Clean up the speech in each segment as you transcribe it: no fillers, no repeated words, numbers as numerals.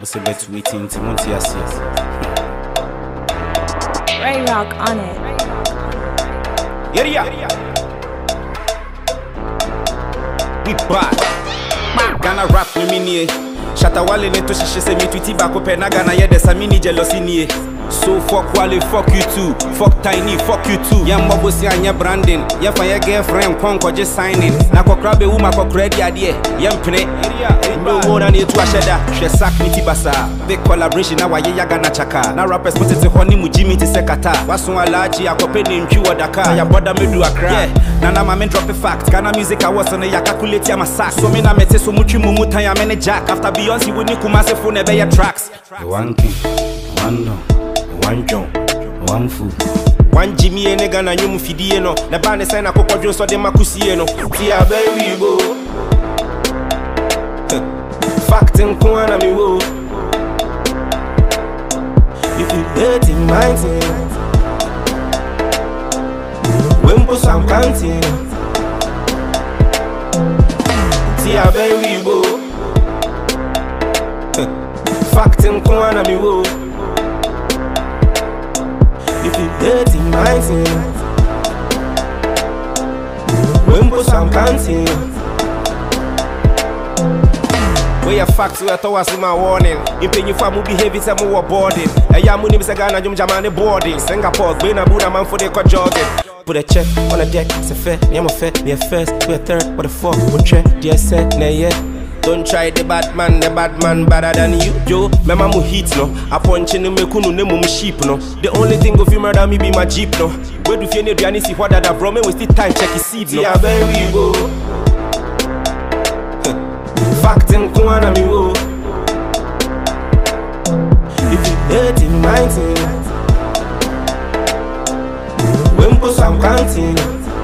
What's a better waiting to Montiasi? Ray Rock on it. Yeah. We back. Ghana rap me mini. Shatawale ne to shishe se mi tweety back up na Ghana ye desa mini jealousy nie. So fuck Wale, fuck you too. Fuck Tiny, fuck you too. Young Bobosi anya branding. Ya fa your girlfriend konko just signing. Na kokra be uma kokra di ade. Yam pene. No more than you to asheda. She sack niti basa. Big collaboration na waye ya Ghana chaka. Na rappers put it honey mu Jimmy ti sekata. Waso alaji akope ni ntwi wodaka. Ya boda me do akra. Yeah. Na ma drop a fact. Ghana music awards on ya calculate ya masak. So me na mete so mutwi mumu tan ya mene jack. After Beyonce we ni Kumasi phone be ya tracks. One king, one no. One John, one food. One Jimmy and Ghana nyum fidie no. Na ba ne sign akokɔ dwo so de makusie no. Tia baby bo. Fact nko ana mi wo. If you dating my team, when put some counting. Tia baby bo. Fact nko ana mi wo. If you dating my team, when put some counting. Where your facts we are towards my warning. In paying you for my behavior, some more boarding. A yamu name is a Ghana Jum Jamani boarding. Singapore, Bena Buddha man for the co jogging. Put a check on a deck, it's a fair, name of fair, be a first, be a third, what the fuck, what check, dear said, nay, yeah. Don't try the bad man better than you, Joe. My mama hit no. I punch in the mekunu ne mum sheep no. The only thing of you murder me be my jeep no. Where do you need to see what that bro me we still time check his seed no. Yeah, baby go. Fact in Kuana mi wo. If you dating my team, when put some counting.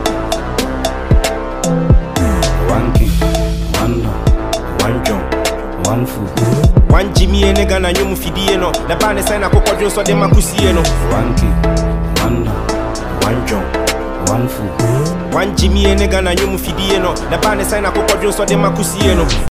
One king, one no. One John, one food. One Jimmy and Ghana nyum fidie no. Na ba ne sign akokɔ dwo so de makusie no. One king, one no. One John, one food. One Jimmy and Ghana nyum fidie no. Na ba ne sign akokɔ dwo so de makusie no.